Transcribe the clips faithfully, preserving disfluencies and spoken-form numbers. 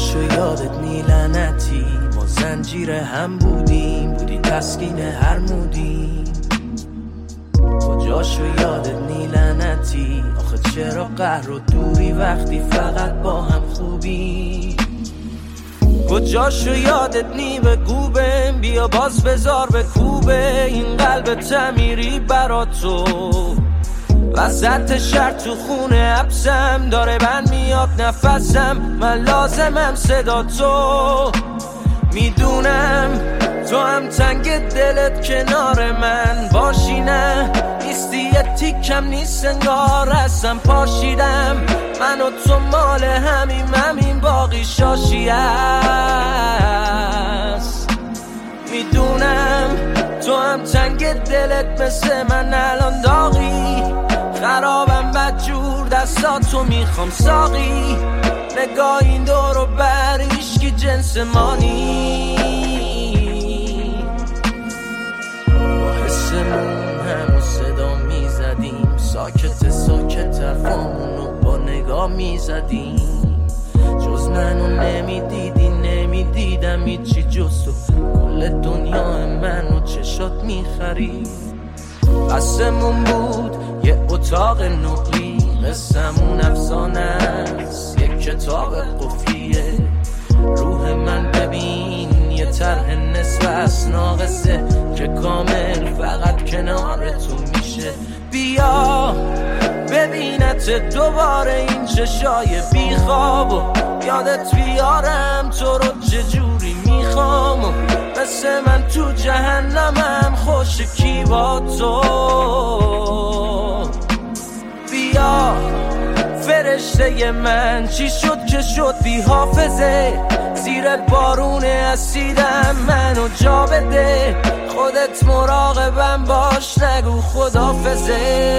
کجاشو یادت نی لعنتی، ما زنجیر هم بودیم، بودی تسکین هر مودیم. کجاشو یادت نی لعنتی، آخه چرا قهر و دوری وقتی فقط با هم خوبی. کجاشو یادت نی بگو بهم، بیا باز بذار به کوبه این قلب تمیری برا تو. وسط شهر تو خونه حبسم، داره بند میاد نفسم، من لازمم صدا تو. میدونم تو هم تنگ دلت کنار من باشی، نه نیستی یه تیکم نیست انگار هستم پاشیدم. من و تو مال همیم همین باقی شاشی هست. میدونم تو هم تنگ دلت مثل من الان داغی، خرابم بدجور دستاتو میخوام ساقی. نگاه این دور و بر هیچکی جنس ما نی، با حسمون همو صدا میزدیم، ساکت ساکت حرفامونو با نگاه میزدیم. جز منو نمیدیدی نمیدیدم هیچی جز تو، کل دنیا منو چشات میخرید. قسمون بود یه اتاق نقلی، قسمون افسانه است یک کتاب قفلیه. روح من ببین یه طرح نصف از ناقصه که کامل فقط کنار تو میشه. بیا ببینت دوباره این چشای بیخواب و یادت بیارم تو رو چجوری میخوام. و مثل من تو جهنمم خوش کی با تو. بیا فرشته من چی شد که شد بی حافظه، زیر بارون اسیدم منو جا بده. خودت مراقبم باش نگو خدافظه.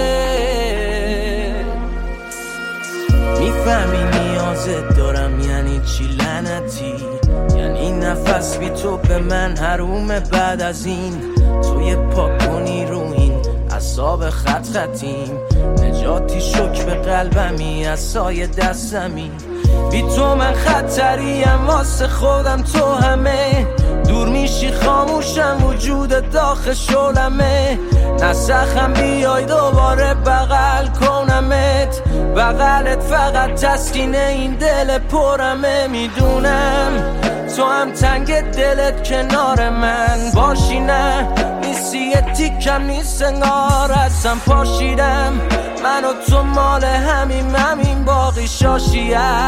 میفهمی نیازت دارم یعنی چی لعنتی، یعنی نفس بی تو به من حرومه. بعد از این توی پاک کنی رو این اعصاب خط خطیم، نجاتی شک به قلبمی از سایه دستمی. بی تو من خطریم واسه خودم، تو همه دور میشی خاموشم وجود داخل شلمه. نسخم بیای دوباره بغل کنمت، بغلت فقط تسکین این دل پرمه. میدونم تو هم تنگ دلت کنار من باشی، نه نیستی یه تیکم نیست انگار هستم پاشیدم. من و تو مال همیم همین باقی شاشی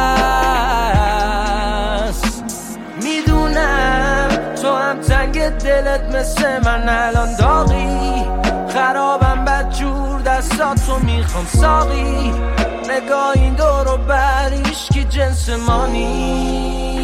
هست. میدونم تو هم تنگ دلت مثل من الان داغی، خرابم بدجور دستاتو میخوام ساقی. نگاه این دور و بر هیچکی جنس ما نی.